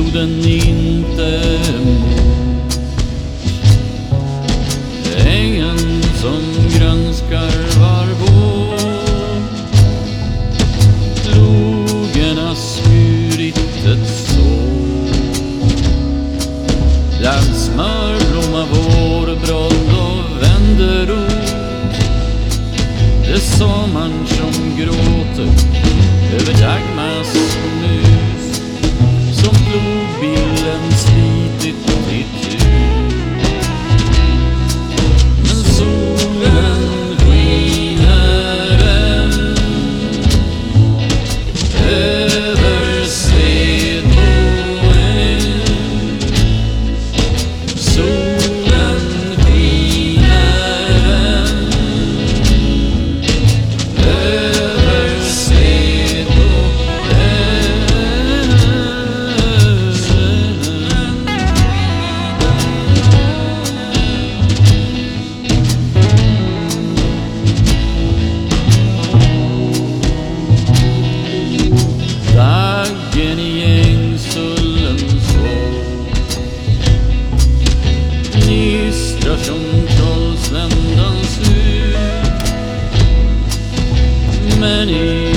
floden inte emot. Ängen som grönskar var vår, plogerna skurit ett sår. Bland smörblomma vårbrodd och vänderot, det är sommaren som gråter över Dagmas mus, som plogbillen slitit ditt ut. Men solen skiner än över Svedboen. Solen skiner än över Svedboen. Daggen i Ängsullens år gnistrar som trollsländans hus, men i